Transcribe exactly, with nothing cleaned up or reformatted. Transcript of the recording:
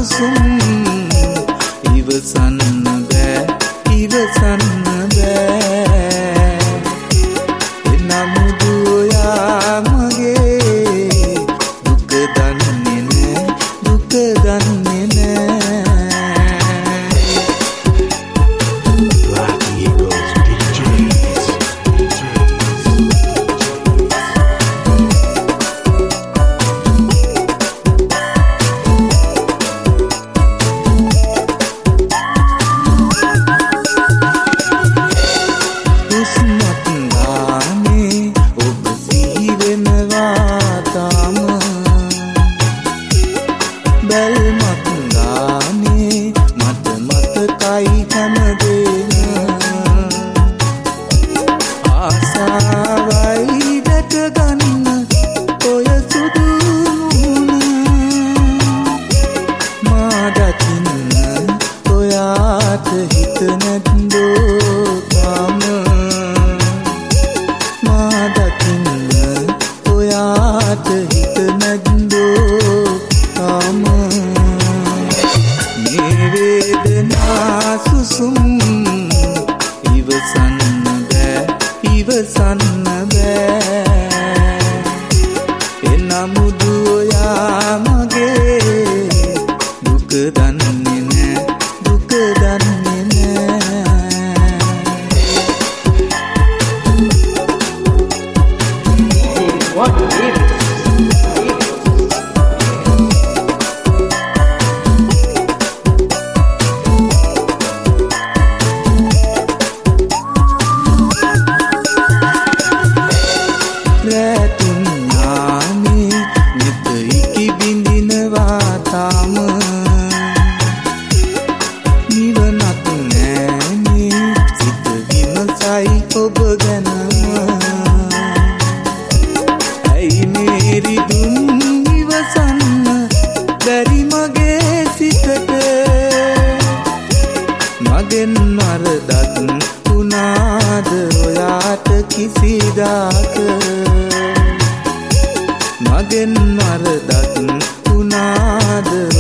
සුසුම් ඉවසන්න බෑ ඉවසන්න බෑ එනමුදු ඔයා මගේ දුක දන්නේ නෑ දුක දන්නේ නෑ බැල්මක් ගානේ මට මතකයි හැමදේම ආසාවයි දැක ගන්න ඔය සුදු මුහුණ මා දකින්න ඔයාට හිත නැද්දෝ තාම මා දකින්න ඔයාට හිත නැද්දෝ වේදනා සුසුම් ඉවසන්න බෑ ඉවසන්න බෑ එනමුදු ඔයා මගේ දුක දන්නේ නෑ දුක දන්නේ නෑ රැතුන්නානේ නිත ඉකි බිඳිනවා තාම නිවනක් නෑනේ සිත විමසයි ඔබ ගැනම ඇයි මේරි දුන් ඉවසන්න බැරි මගේ සිතට මගෙන් වරදක් වුණාද ඔයාට කිසිදාක මගෙන් වරදක් වුණාද